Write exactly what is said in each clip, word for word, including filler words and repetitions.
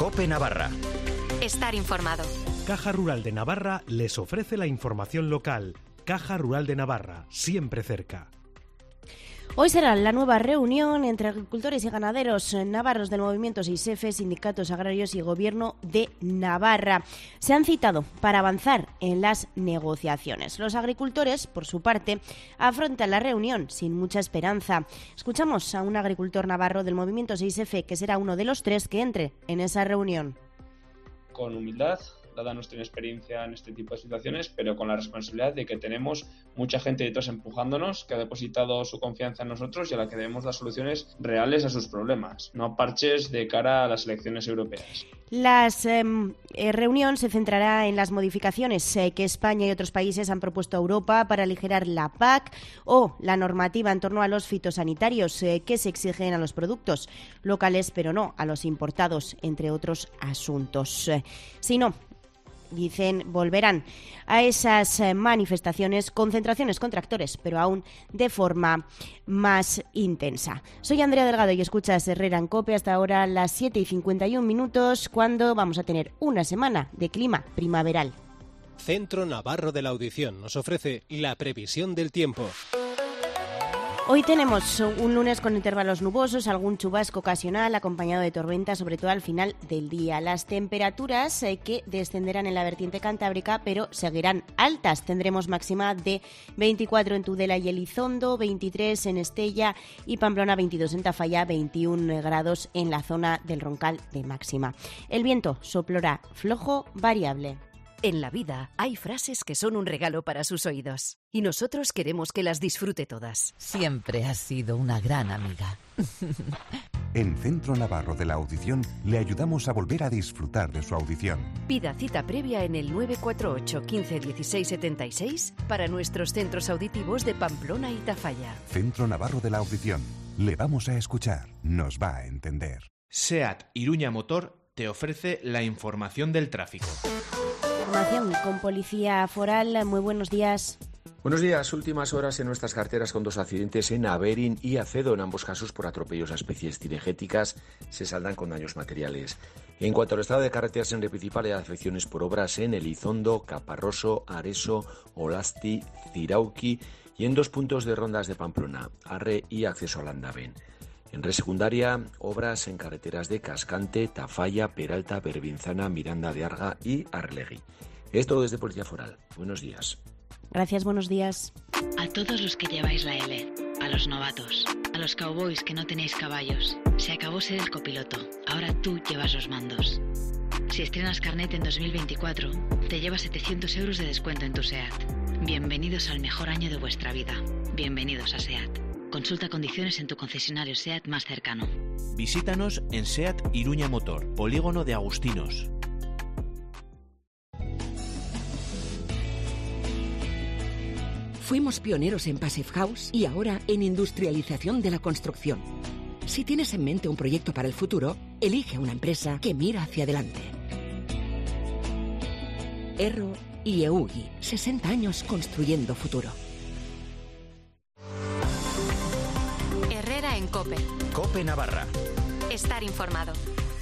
COPE Navarra. Estar informado. Caja Rural de Navarra les ofrece la información local. Caja Rural de Navarra, siempre cerca. Hoy será la nueva reunión entre agricultores y ganaderos navarros del movimiento seis efe, sindicatos agrarios y Gobierno de Navarra. Se han citado para avanzar en las negociaciones. Los agricultores, por su parte, afrontan la reunión sin mucha esperanza. Escuchamos a un agricultor navarro del movimiento seis efe, que será uno de los tres que entre en esa reunión. Con humildad, dada nuestra experiencia en este tipo de situaciones, pero con la responsabilidad de que tenemos mucha gente detrás empujándonos, que ha depositado su confianza en nosotros y a la que debemos dar soluciones reales a sus problemas, no parches de cara a las elecciones europeas. La eh, reunión se centrará en las modificaciones eh, que España y otros países han propuesto a Europa para aligerar la P A C o la normativa en torno a los fitosanitarios eh, que se exigen a los productos locales, pero no a los importados, entre otros asuntos. Eh, si no, dicen, volverán a esas manifestaciones, concentraciones con tractores, pero aún de forma más intensa. Soy Andrea Delgado y escuchas Herrera en COPE hasta ahora las siete y cincuenta y un minutos, cuando vamos a tener una semana de clima primaveral. Centro Navarro de la Audición nos ofrece la previsión del tiempo. Hoy tenemos un lunes con intervalos nubosos, algún chubasco ocasional acompañado de tormenta, sobre todo al final del día. Las temperaturas eh, que descenderán en la vertiente cantábrica, pero seguirán altas. Tendremos máxima de veinticuatro en Tudela y Elizondo, veintitrés en Estella y Pamplona, veintidós en Tafalla, veintiún grados en la zona del Roncal de máxima. El viento soplará flojo, variable. En la vida hay frases que son un regalo para sus oídos y nosotros queremos que las disfrute todas. Siempre has sido una gran amiga. En Centro Navarro de la Audición le ayudamos a volver a disfrutar de su audición. Pida cita previa en el nueve cuatro ocho, quince, dieciséis, setenta y seis para nuestros centros auditivos de Pamplona y Tafalla. Centro Navarro de la Audición. Le vamos a escuchar, nos va a entender. SEAT Iruña Motor te ofrece la información del tráfico. Información con Policía Foral. Muy buenos días. Buenos días. Últimas horas en nuestras carreteras con dos accidentes en Averín y Acedo. En ambos casos por atropellos a especies cinegéticas. Se saldan con daños materiales. En cuanto al estado de carreteras en principal, hay afecciones por obras en Elizondo, Caparroso, Areso, Olasti, Cirauqui y en dos puntos de rondas de Pamplona, Arre y acceso a Landaven. En red secundaria, obras en carreteras de Cascante, Tafalla, Peralta, Berbinzana, Miranda de Arga y Arlegui. Es todo desde Policía Foral. Buenos días. Gracias, buenos días. A todos los que lleváis la L, a los novatos, a los cowboys que no tenéis caballos, se acabó ser el copiloto. Ahora tú llevas los mandos. Si estrenas carnet en dos mil veinticuatro, te llevas setecientos euros de descuento en tu SEAT. Bienvenidos al mejor año de vuestra vida. Bienvenidos a SEAT. Consulta condiciones en tu concesionario SEAT más cercano. Visítanos en SEAT Iruña Motor, Polígono de Agustinos. Fuimos pioneros en Passive House y ahora en industrialización de la construcción. Si tienes en mente un proyecto para el futuro, elige una empresa que mira hacia adelante. Erro y Eugi, sesenta años construyendo futuro. Herrera en COPE. COPE Navarra. Estar informado.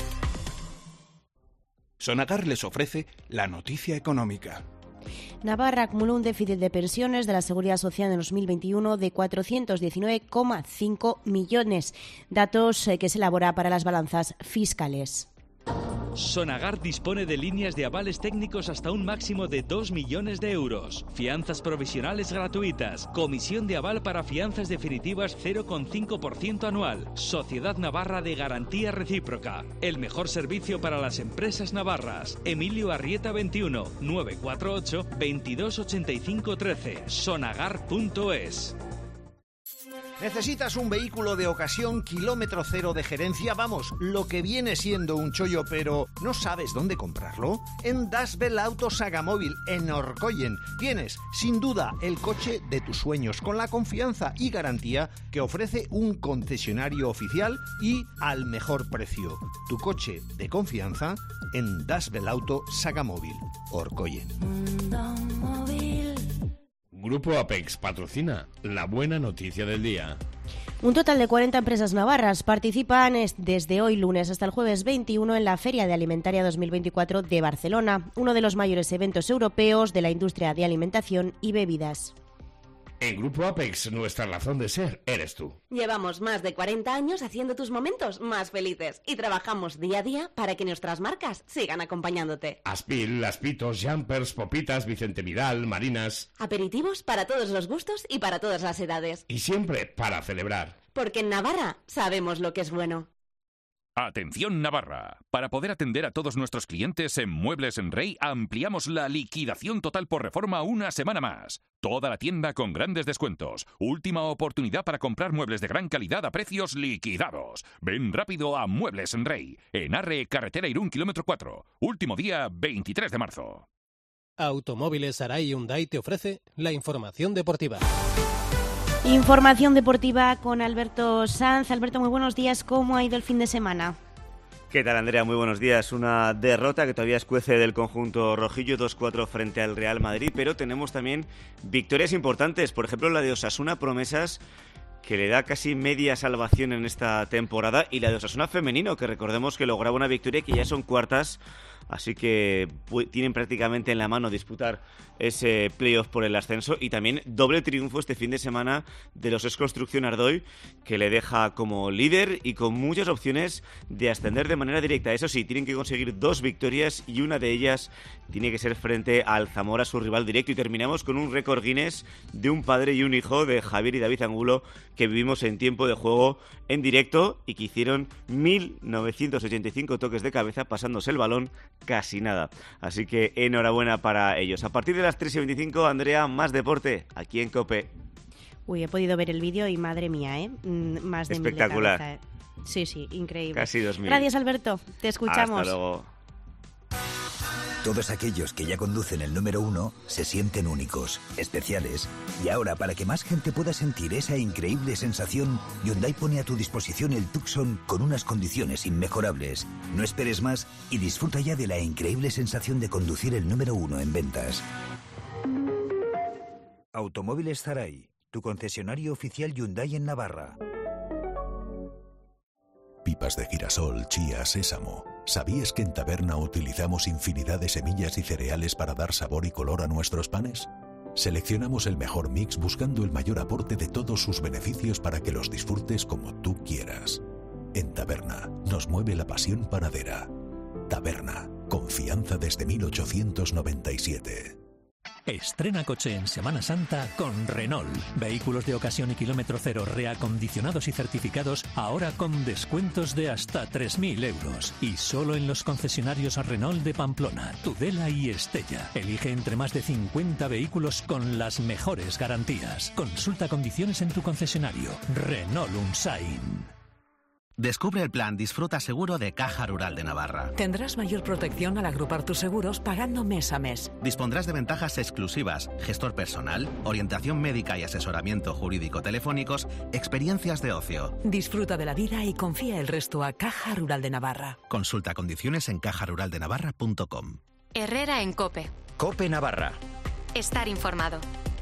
Sonagar les ofrece la noticia económica. Navarra acumuló un déficit de pensiones de la Seguridad Social en dos mil veintiuno de cuatrocientos diecinueve coma cinco millones, datos que se elabora para las balanzas fiscales. Sonagar dispone de líneas de avales técnicos hasta un máximo de dos millones de euros. Fianzas provisionales gratuitas. Comisión de aval para fianzas definitivas cero coma cinco por ciento anual. Sociedad Navarra de Garantía Recíproca. El mejor servicio para las empresas navarras. Emilio Arrieta veintiuno, nueve cuatro ocho, veintidós ochenta y cinco trece. Sonagar punto es. ¿Necesitas un vehículo de ocasión kilómetro cero de gerencia? Vamos, lo que viene siendo un chollo, pero ¿no sabes dónde comprarlo? En Dasbel Auto Sagamóvil, en Orcoyen. Tienes, sin duda, el coche de tus sueños, con la confianza y garantía que ofrece un concesionario oficial y al mejor precio. Tu coche de confianza en Dasbel Auto Sagamóvil, Orcoyen. Grupo Apex patrocina la buena noticia del día. Un total de cuarenta empresas navarras participan desde hoy lunes hasta el jueves veintiuno en la Feria de Alimentaria dos mil veinticuatro de Barcelona, uno de los mayores eventos europeos de la industria de alimentación y bebidas. En Grupo Apex, nuestra razón de ser eres tú. Llevamos más de cuarenta años haciendo tus momentos más felices y trabajamos día a día para que nuestras marcas sigan acompañándote. Aspil, Aspitos, Jumpers, Popitas, Vicente Vidal, Marinas. Aperitivos para todos los gustos y para todas las edades. Y siempre para celebrar. Porque en Navarra sabemos lo que es bueno. Atención Navarra. Para poder atender a todos nuestros clientes en Muebles en Rey, ampliamos la liquidación total por reforma una semana más. Toda la tienda con grandes descuentos. Última oportunidad para comprar muebles de gran calidad a precios liquidados. Ven rápido a Muebles en Rey, en Arre, carretera Irún, kilómetro cuatro. Último día, veintitrés de marzo. Automóviles Arai Hyundai te ofrece la información deportiva. Información deportiva con Alberto Sanz. Alberto, muy buenos días. ¿Cómo ha ido el fin de semana? ¿Qué tal, Andrea? Muy buenos días. Una derrota que todavía escuece del conjunto rojillo, dos cuatro frente al Real Madrid, pero tenemos también victorias importantes. Por ejemplo, la de Osasuna Promesas, que le da casi media salvación en esta temporada, y la de Osasuna femenino, que recordemos que lograba una victoria que ya son cuartas, así que tienen prácticamente en la mano disputar ese playoff por el ascenso. Y también doble triunfo este fin de semana de los ex Construcción Ardoy, que le deja como líder y con muchas opciones de ascender de manera directa. Eso sí, tienen que conseguir dos victorias y una de ellas tiene que ser frente al Zamora, su rival directo. Y terminamos con un récord Guinness de un padre y un hijo, de Javier y David Angulo, que vivimos en tiempo de juego en directo y que hicieron mil novecientos ochenta y cinco toques de cabeza pasándose el balón casi nada. Así que enhorabuena para ellos. A partir de las tres y veinticinco, Andrea, más deporte aquí en COPE. Uy, he podido ver el vídeo y madre mía, ¿eh? Más de espectacular. Mil de cabeza, ¿eh? Sí, sí, increíble. Casi dos mil. Gracias, Alberto. Te escuchamos. Hasta luego. Todos aquellos que ya conducen el número uno se sienten únicos, especiales. Y ahora, para que más gente pueda sentir esa increíble sensación, Hyundai pone a tu disposición el Tucson con unas condiciones inmejorables. No esperes más y disfruta ya de la increíble sensación de conducir el número uno en ventas. Automóviles Zaray, tu concesionario oficial Hyundai en Navarra. Pipas de girasol, chía, sésamo. ¿Sabías que en Taberna utilizamos infinidad de semillas y cereales para dar sabor y color a nuestros panes? Seleccionamos el mejor mix buscando el mayor aporte de todos sus beneficios para que los disfrutes como tú quieras. En Taberna nos mueve la pasión panadera. Taberna, confianza desde mil ochocientos noventa y siete. Estrena coche en Semana Santa con Renault. Vehículos de ocasión y kilómetro cero reacondicionados y certificados, ahora con descuentos de hasta tres mil euros. Y solo en los concesionarios Renault de Pamplona, Tudela y Estella. Elige entre más de cincuenta vehículos con las mejores garantías. Consulta condiciones en tu concesionario. Renault Unsain. Descubre el plan Disfruta Seguro de Caja Rural de Navarra. Tendrás mayor protección al agrupar tus seguros pagando mes a mes. Dispondrás de ventajas exclusivas, gestor personal, orientación médica y asesoramiento jurídico telefónicos, experiencias de ocio. Disfruta de la vida y confía el resto a Caja Rural de Navarra. Consulta condiciones en caja rural de navarra punto com. Herrera en COPE. COPE Navarra. Estar informado.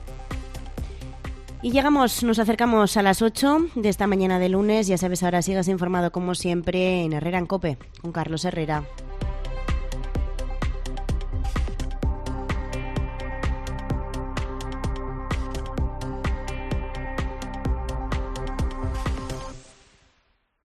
Y llegamos, nos acercamos a las ocho de esta mañana de lunes. Ya sabes, ahora sigas informado como siempre en Herrera en COPE, con Carlos Herrera.